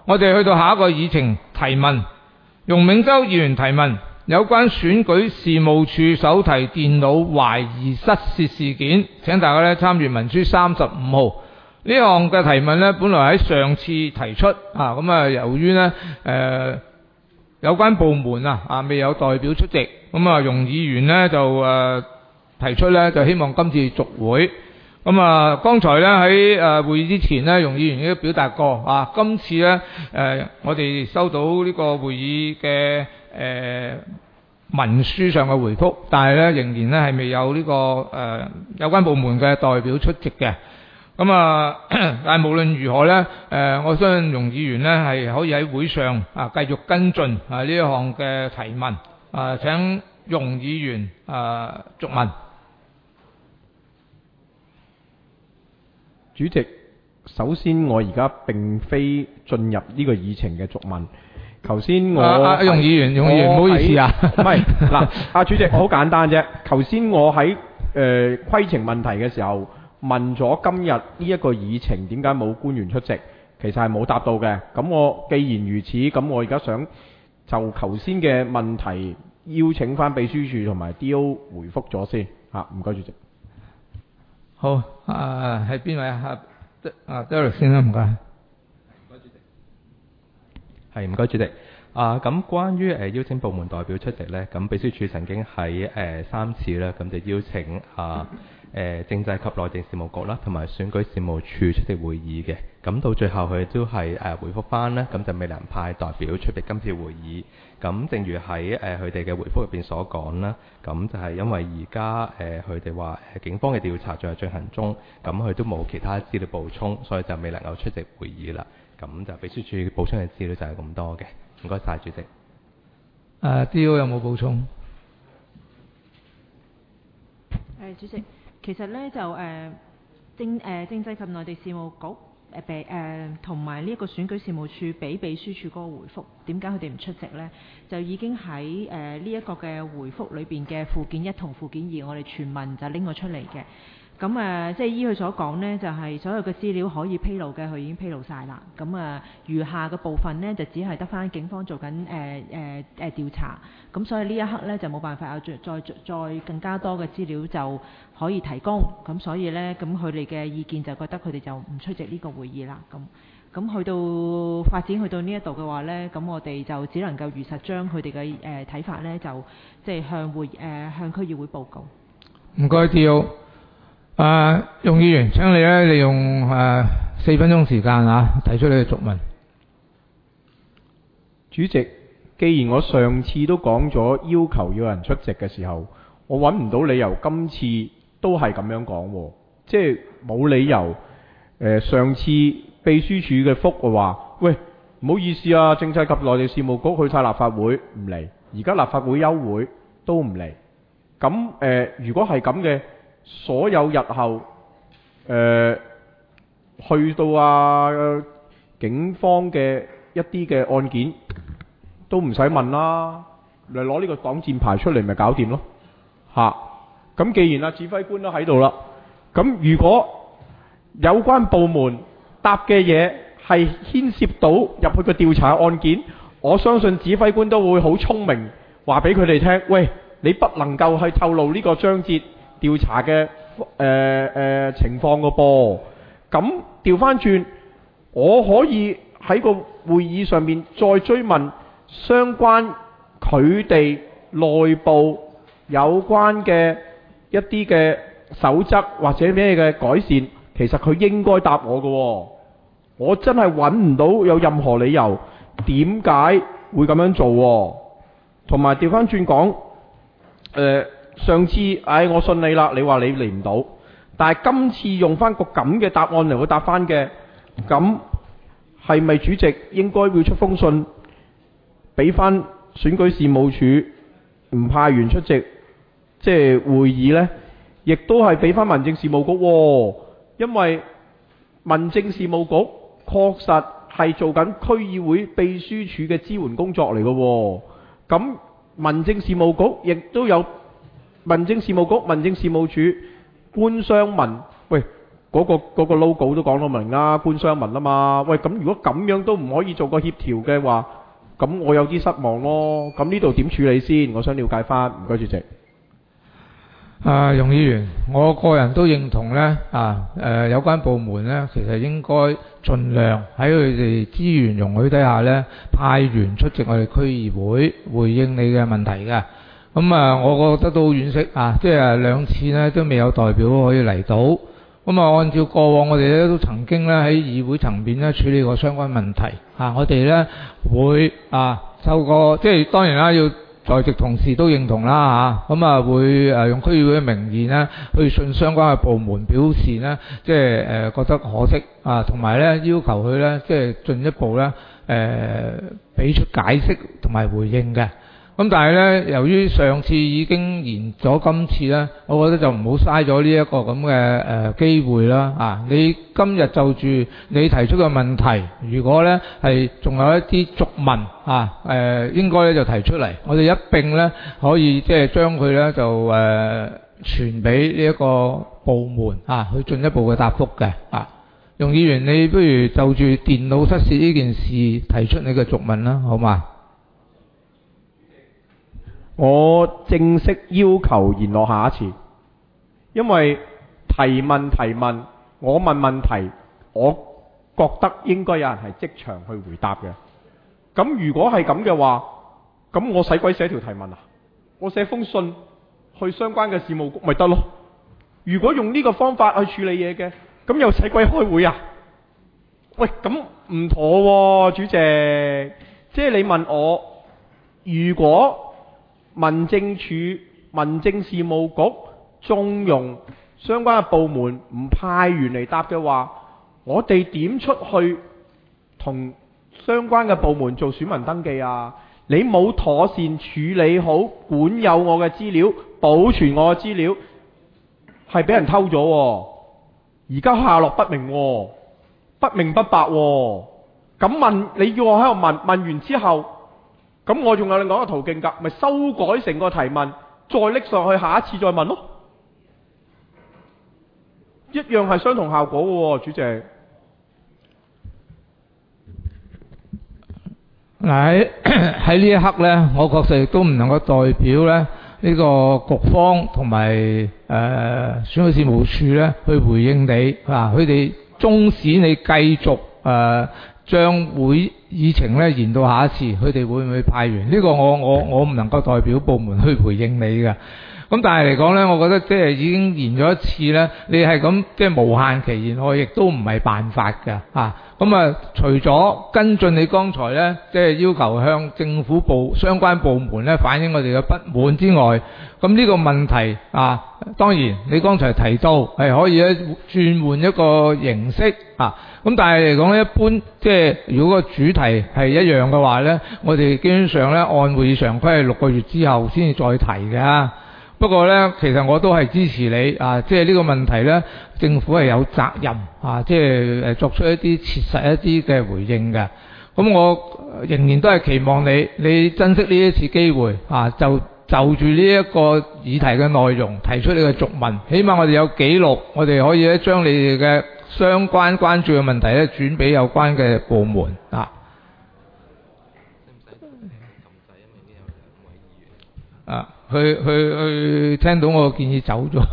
我哋去到下一個議程提問，容銘洲議員提問，有關選舉事務處手提電腦懷疑失竊事件，請大家咧參閱文書35號。呢項嘅提問咧，本來喺上次提出咁啊，由於咧有關部門未有代表出席，咁啊容議員咧就提出咧就希望今次續會。咁啊，剛才咧喺會議之前咧，容議員已經表達過今次咧我哋收到呢個會議嘅文書上嘅回覆，但係咧仍然咧係未有呢個有關部門嘅代表出席嘅。咁但係無論如何咧，我相信容議員咧係可以喺會上繼續跟進呢一項嘅提問。請容議員續問。 主席，首先我而家並非進入呢個議程嘅續問。頭先我容議員唔好意思唔係嗱，主席好簡單啫。頭先我喺規程問題嘅時候問咗今日呢一個議程點解冇官員出席，其實係冇答到嘅。咁我既然如此，咁我而家想就頭先嘅問題邀請翻秘書處同埋 D.O. 回覆咗先唔該主席。 好，係邊位Derek 先啦，唔該。 唔該主席。係唔該主席。咁關於邀請部門代表出席呢，咁秘書處曾經喺3次啦，咁就邀請政制及內地事務局啦，同埋選舉事務處出席會議嘅。咁到最後佢都係回覆翻呢，咁就未能派代表出席今次會議。咁正如喺佢哋嘅回覆入邊所講啦，咁就係因為而家佢哋話警方嘅調查仲係進行中，咁佢都冇其他資料補充，所以就未能夠出席會議啦。咁就秘書處補充嘅資料就係咁多嘅。唔該晒主席。 D.O. 有冇補充？ 主席，其實咧就政制及內地事務局同埋呢一個選舉事務處俾秘書處嗰個回覆，點解佢哋唔出席呢？就已經喺呢一個嘅回覆裏邊嘅附件1同附件2，我哋全文就拎咗出嚟嘅。咁即係依佢所講呢，就係所有嘅資料可以披露嘅，佢已經披露晒啦。咁餘下嘅部分呢，就只係得翻警方做緊調查。咁所以呢一刻呢，就冇辦法有再更加多嘅資料就可以提供。咁所以呢，咁佢哋嘅意見就覺得佢哋就唔出席呢個會議啦。咁去到發展去到呢一度嘅話呢，咁我哋就只能夠如實將佢哋嘅睇法呢，就即係向區議會報告。 唔該，D.O. 容議員，請你咧利用4分鐘時間提出你嘅續問。 主席，既然我上次都講咗要求有人出席嘅時候，我揾唔到理由今次都係咁樣講，即係冇理由。上次秘書處嘅覆嘅話，喂，唔好意思啊，政制及內地事務局去晒立法會唔嚟，而家立法會休會都唔嚟。咁如果係咁嘅，所有日後去到警方嘅一啲嘅案件都唔使問啦，嚟攞呢個擋箭牌出嚟咪搞掂咯。咁既然指揮官都喺度啦，咁如果有關部門答嘅嘢係牽涉到入去個調查案件，我相信指揮官都會好聰明話俾佢哋聽，喂，你不能夠去透露呢個章節調查嘅情況個噃。咁調翻轉，我可以喺個會議上面再追問相關佢哋內部有關嘅一啲嘅守則或者咩嘅改善，其實佢應該答我嘅。我真係揾唔到有任何理由點解會咁樣做。同埋調翻轉講，上次我信你啦，你話你嚟唔到，但係今次用翻個咁嘅答案嚟去答翻嘅，咁係咪主席應該會出封信俾翻選舉事務處唔派員出席即係會議呢？亦都係俾翻民政事務局，因為民政事務局確實係做緊區議會秘書處嘅支援工作嚟嘅。咁民政事務局亦都有民政事務局、民政事務處官商民，喂， 嗰個 logo 都講到明啦，官商民啊嘛。喂，咁如果咁樣都唔可以做個協調嘅話，咁我有啲失望咯。咁呢度點處理先？我想了解翻。唔該主席。 容議員，我個人都認同呢，有關部門呢，其實應該盡量喺佢哋資源容許底下呢，派員出席我哋區議會回應你嘅問題嘅。咁我覺得都好惋惜即係2次呢都未有代表可以嚟到。咁按照過往我哋咧都曾經咧喺議會層面咧處理過相關問題我哋咧會透過即係當然啦，要在席同事都認同啦會用區議會嘅名義咧去信相關嘅部門，表示咧即係覺得可惜同埋咧要求佢咧即係進一步咧俾出解釋同埋回應嘅。咁但係咧，由於上次已經延咗今次咧，我覺得就唔好嘥咗呢一個咁嘅機會啦。你今日就住你提出嘅問題，如果咧係仲有一啲續問應該咧就提出嚟，我哋一並咧可以即係將佢咧就傳俾呢一個部門去進一步嘅答覆嘅。容議員，你不如就住電腦失竊呢件事提出你嘅續問啦，好嘛？ 我正式要求延落下一次，因為提問，我問問題，我覺得應該有人係即場去回答嘅。咁如果係咁嘅話，咁我使鬼寫條提問啊？我寫封信去相關嘅事務局咪得咯？如果用呢個方法去處理嘢嘅，咁又使鬼開會啊？喂，咁唔妥喎，主席。即係你問我，如果民政處、民政事務局縱容相關嘅部門唔派員嚟答嘅話，我哋點出去同相關嘅部門做選民登記啊？你冇妥善處理好管有我嘅資料、保存我嘅資料，係俾人偷咗喎。而家下落不明喎，不明不白喎。咁問你叫我喺度問完之後，咁我仲有另外一個途徑㗎，咪修改成個提問，再拎上去下一次再問咯，一樣係相同效果嘅喎，主席。 喺呢一刻呢，我確實亦都唔能夠代表呢個局方同埋選舉事務處呢去回應你佢哋縱使你繼續將會議程咧延到下一次，佢哋會唔會派員？呢個我唔能夠代表部門去回應你嘅。咁但係嚟講呢，我覺得即係已經延咗一次呢，你係咁即係無限期延落去，亦都唔係辦法㗎。除咗跟進你剛才呢，即係要求向政府相關部門呢反映我哋嘅不滿之外，咁呢個問題當然你剛才提到係可以咧轉換一個形式咁但係嚟講呢，一般即係如果個主題係一樣嘅話呢，我哋基本上呢按會議常規係6個月之後先至再提嘅。不過呢，其實我都係支持你即係呢個問題呢，政府係有責任即係作出一啲切實一啲嘅回應嘅。咁我仍然都係期望你珍惜呢一次機會就住呢一個議題嘅內容提出你嘅續問，起碼我哋有記錄，我哋可以咧將你哋嘅相關關注嘅問題咧轉俾有關嘅部門佢聽到我嘅建議走咗。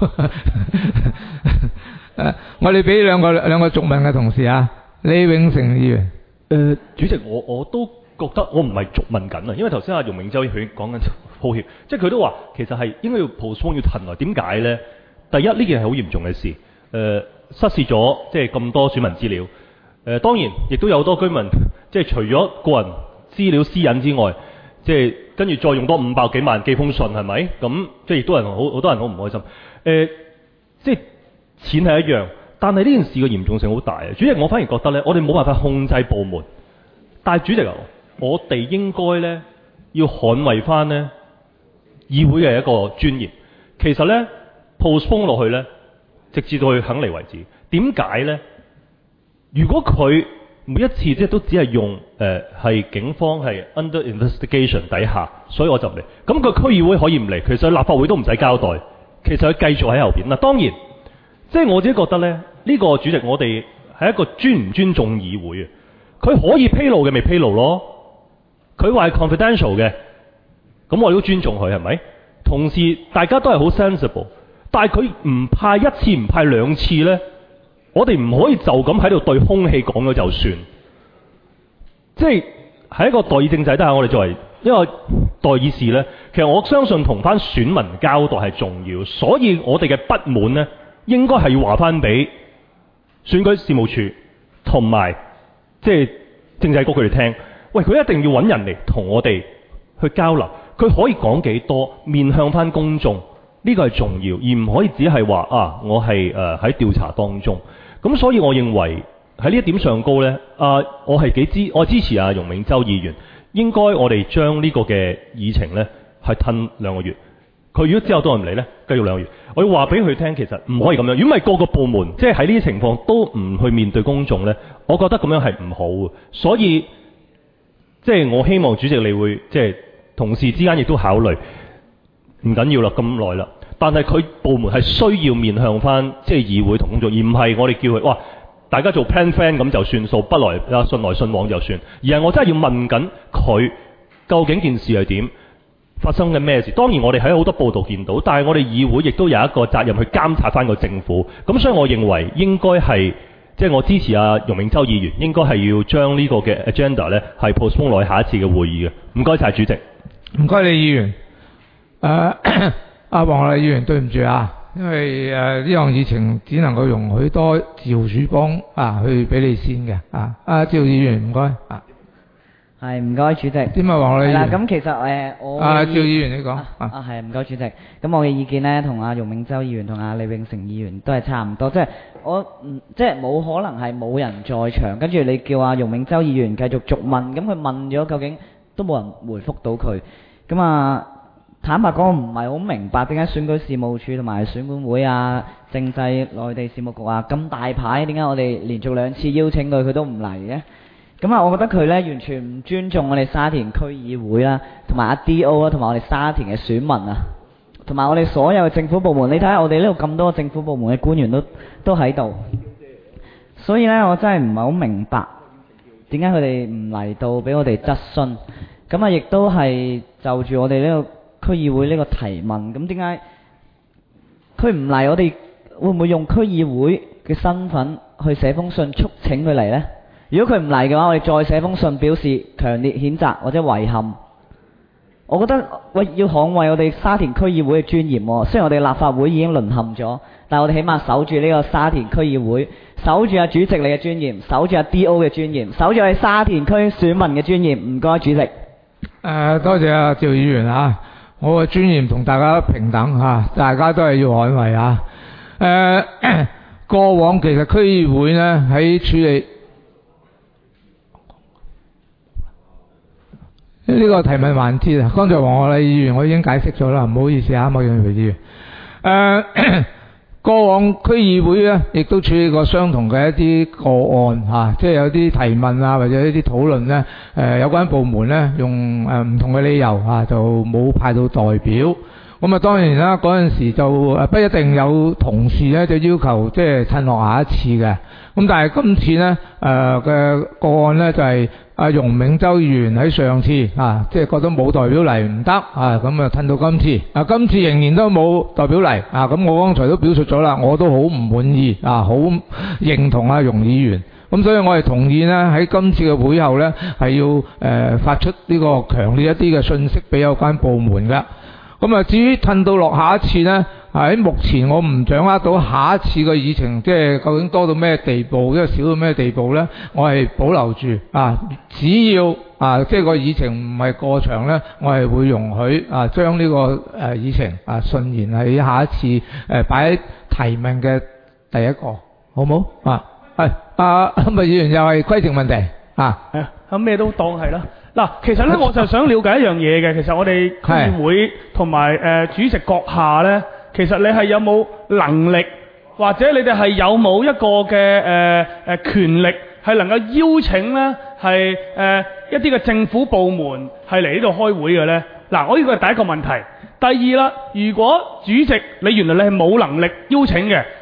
我哋俾兩個續問嘅同事李永成議員。 主席，我都覺得我唔係續問緊啊，因為頭先容明洲佢講緊抱歉，即係佢都話其實係應該要 postpone 要騰來。點解呢？第一，呢件係好嚴重嘅事，失竊咗即係咁多選民資料。當然亦都有好多居民即係除咗個人資料私隱之外，即係跟住再用多500幾萬寄封信，係咪？咁即係亦都好多人好唔開心。即係錢係一樣，但係呢件事嘅嚴重性好大啊！主席，我反而覺得呢，我哋冇辦法控制部門，但係主席我哋應該呢要捍衛翻呢議會嘅一個專業。其實呢 postpone 落去呢，直至到佢肯嚟為止。點解呢？如果佢每一次即係都只係用係警方係 under investigation 底下，所以我就唔嚟。咁個區議會可以唔嚟，其實立法會都唔使交代。其實佢繼續喺後邊嗱。當然，即係我自己覺得呢， 呢個主席，我哋係一個尊唔尊重議會啊？佢可以披露嘅咪披露咯，佢話係 confidential 嘅，咁我哋都尊重佢係咪？同時大家都係好 sensible， 但係佢唔派一次唔派兩次呢，我哋唔可以就咁喺度對空氣講咗就算。即係喺一個代議政制底下，我哋作為一個代議士呢，其實我相信同翻選民交代係重要，所以我哋嘅不滿呢，應該係要話翻俾選舉事務處同埋即係政制局佢哋聽，喂，佢一定要揾人嚟同我哋去交流，佢可以講幾多，面向翻公眾，呢個係重要，而唔可以只係話啊，我係喺調查當中。咁所以我認為喺呢一點上高呢，我支持容銘洲議員，應該我哋將呢個嘅議程呢係褪2個月。佢如果之後都唔嚟呢，繼續2個月。我要話俾佢聽，其實唔可以咁樣。如果唔係個個部門即係喺呢啲情況都唔去面對公眾呢，我覺得咁樣係唔好嘅。所以即係我希望主席你會即係同事之間亦都考慮，唔緊要啦，咁耐啦。但係佢部門係需要面向翻即係議會同公眾，而唔係我哋叫佢哇大家做 plan friend 咁就算數，不來信來信往就算。而係我真係要問緊佢究竟件事係點？發生嘅咩事？當然我哋喺好多報道見到，但係我哋議會亦都有一個責任去監察翻個政府。咁所以我認為應該係即係我支持容銘洲議員，應該係要將呢個嘅 agenda 呢係 postpone 落去下一次嘅會議嘅。唔該晒主席。 唔該你議員。黃麗議員對唔住啊，因為呢項議程只能夠容許多趙曙光去俾你先嘅趙議員唔該係唔該主席。點啊黃麗議員？係啦， 咁其實我趙議員你講係唔該主席。咁我嘅意見呢，同容銘洲議員同李永成議員都係差唔多，即係我即係冇可能係冇人在場，跟住你叫容銘洲議員繼續逐問，咁佢問咗究竟都冇人回覆到佢。咁坦白講，我唔係好明白點解選舉事務處同埋選管會政制內地事務局咁大牌，點解我哋連續2次邀請佢都唔嚟嘅？咁我覺得佢呢完全唔尊重我哋沙田區議會啦，同埋DO 同埋我哋沙田嘅選民同埋我哋所有嘅政府部門。你睇下我哋呢度咁多政府部門嘅官員都喺度，所以呢，我真係唔係好明白點解佢哋唔嚟到俾我哋質詢。咁亦都係就住我哋呢個區議會呢個提問。咁點解佢唔嚟？我哋會唔會用區議會嘅身份去寫封信促請佢嚟呢？如果佢唔嚟嘅話，我哋再寫封信表示強烈譴責或者遺憾。我覺得要捍衛我哋沙田區議會嘅尊嚴。雖然我哋立法會已經淪陷咗，但係我哋起碼守住呢個沙田區議會，守住主席你嘅尊嚴，守住DO 嘅尊嚴，守住我哋沙田區選民嘅尊嚴。唔該主席。 多謝趙議員我嘅尊嚴同大家平等大家都係要捍衛過往其實區議會呢喺處理呢個提問環節剛才黃學禮議員我已經解釋咗啦，唔好意思莫永培議員。過往區議會呢亦都處理過相同嘅一啲個案即係有啲提問或者一啲討論呢有關部門呢用唔同嘅理由就冇派到代表。咁當然啦，嗰陣時就不一定有同事呢就要求即係趁落下一次嘅。咁但係今次呢嘅個案呢就係容銘洲議員喺上次即係覺得冇代表嚟唔得咁褪到今次今次仍然都冇代表嚟咁我剛才都表述咗啦，我都好唔滿意好認同容議員。咁所以我係同意呢喺今次嘅會後呢係要發出呢個強烈一啲嘅信息俾有關部門㗎。咁至於褪到落下一次呢，喺目前我唔掌握到下一次嘅議程，即係究竟多到咩地步，少到咩地步呢？我係保留住只要即係個議程唔係過長呢，我係會容許將呢個議程順延喺下一次擺喺提名嘅第一個，好冇？議員又係規程問題咁咩都當係啦。嗱，其實咧我就想了解一樣嘢嘅，其實我哋區議會同埋主席閣下咧，其實你係有冇能力，或者你哋係有冇一個嘅權力，係能夠邀請咧係一啲嘅政府部門係嚟呢度開會嘅咧？嗱，我呢個係第一個問題。第二啦，如果主席你原來你係冇能力邀請嘅，咁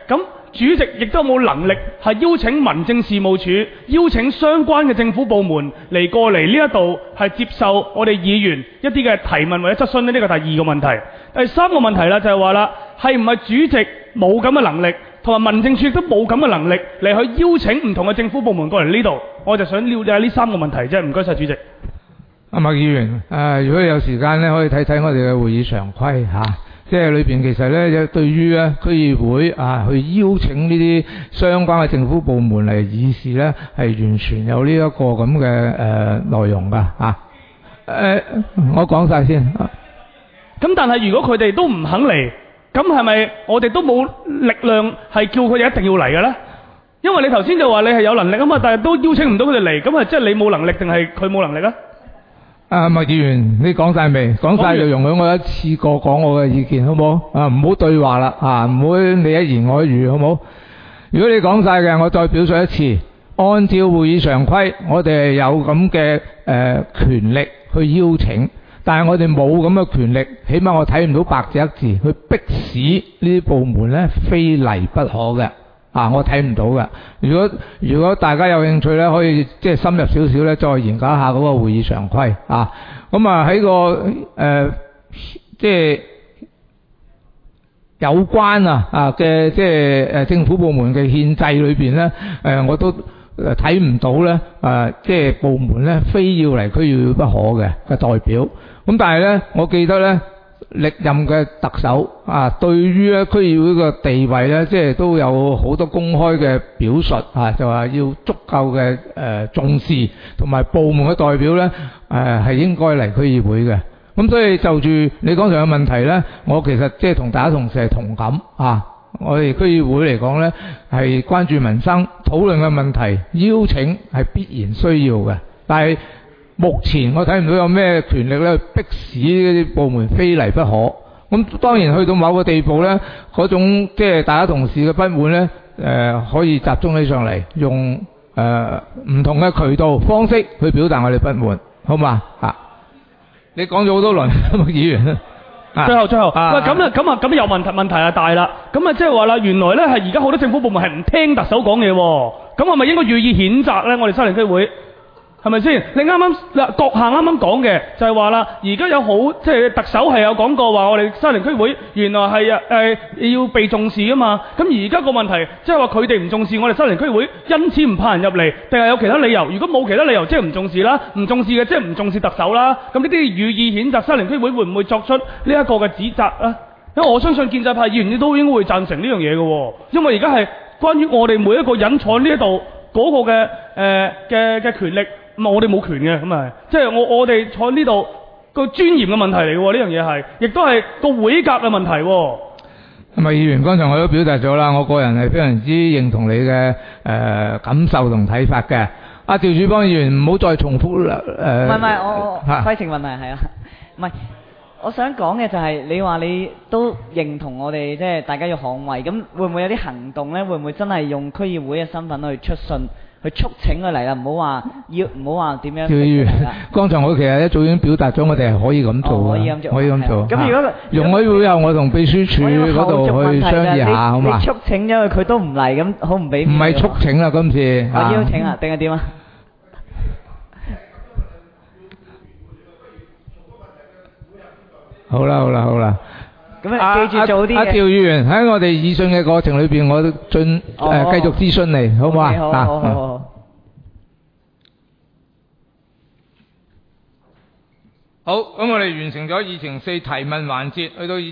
主席亦都有冇能力係邀請民政事務處、邀請相關嘅政府部門嚟過嚟呢一度係接受我哋議員一啲嘅提問或者質詢呢？呢個第二個問題。第三個問題啦，就係話啦，係唔係主席冇咁嘅能力，同埋民政處亦都冇咁嘅能力嚟去邀請唔同嘅政府部門過嚟呢度？我就想了解呢三個問題啫。唔該晒主席。 阿麥議員，如果有時間咧，可以睇睇我哋嘅會議常規嚇。即係裏邊其實咧，對於咧區議會去邀請呢啲相關嘅政府部門嚟議事咧，係完全有呢一個咁嘅內容㗎嚇。我講晒先。 咁但係如果佢哋都唔肯嚟，咁係咪我哋都冇力量係叫佢哋一定要嚟嘅咧？因為你頭先就話你係有能力啊嘛，但係都邀請唔到佢哋嚟，咁係即係你冇能力定係佢冇能力啊？麥議員，你講晒未？講晒就容許我一次過講我嘅意見，好唔好？唔好對話啦，唔好你一言我一語，好唔好？如果你講晒嘅，我再表述一次。按照會議常規，我哋係有咁嘅權力去邀請，但係我哋冇咁嘅權力，起碼我睇唔到白紙黑字去迫使呢啲部門咧非嚟不可嘅。我睇唔到嘅。如果大家有興趣咧，可以即係深入少少咧，再研究一下嗰個會議常規啊。咁喺個即係有關嘅即係政府部門嘅憲制裏邊咧，我都睇唔到咧即係部門咧非要嚟區議會不可嘅代表。咁但係咧，我記得咧。歷任嘅特首對於咧區議會嘅地位咧，即係都有好多公開嘅表述就話要足夠嘅重視，同埋部門嘅代表咧係應該嚟區議會嘅。咁所以就住你剛才嘅問題咧，我其實即係同大家同事係同感我哋區議會嚟講咧係關注民生，討論嘅問題，邀請係必然需要嘅，但係目前我睇唔到有咩權力咧迫使呢啲部門非嚟不可。咁當然去到某個地步咧，嗰種即係大家同事嘅不滿咧，可以集中起上嚟，用唔同嘅渠道方式去表達我哋不滿，好嘛？你講咗好多輪，議員最後，喂，咁有問題啊大啦。咁即係話啦，原來咧係而家好多政府部門係唔聽特首講嘢喎。咁係咪應該予以譴責咧？我哋西營區會。係咪先？你啱啱閣下啱啱講嘅就係話啦，而家有好即係特首係有講過話，我哋西營區會原來係要被重視啊嘛。咁而家個問題即係話佢哋唔重視我哋西營區會，因此唔派人入嚟，定係有其他理由？如果冇其他理由，即係唔重視啦，唔重視嘅即係唔重視特首啦。咁呢啲予以譴責，西營區會會唔會作出呢一個嘅指責啊？因為我相信建制派議員都應該會贊成呢樣嘢嘅喎，因為而家係關於我哋每一個人坐呢一度嗰個嘅權力。咁我哋冇權嘅，咁啊，即係我哋坐呢度個尊嚴嘅問題嚟喎，呢樣嘢係，亦都係個會格嘅問題喎。 係咪議員？剛才我都表達咗啦，我個人係非常之認同你嘅感受同睇法嘅。趙主邦議員唔好再重複啦。 唔係，我規程問題係啊，唔係，我想講嘅就係你話你都認同我哋即係大家要捍衞，咁會唔會有啲行動咧？會唔會真係用區議會嘅身份去出信？去促請佢嚟啦，唔好話點樣。議員， 剛才我其實一早已經表達咗，我哋係可以咁做嘅，可以咁做。 咁如果容許會有我同秘書處嗰度去商議下，好嘛？ 你促請咗佢都唔嚟，咁好唔俾面？ 唔係促請啦，今次。 我邀請啊，定係點啊？ 好啦。 咁記住做啲嘅。 趙議員喺我哋議訊嘅過程裏邊，我繼續諮詢你，好唔好啊？好，咁我哋完成咗議程4提問環節，去到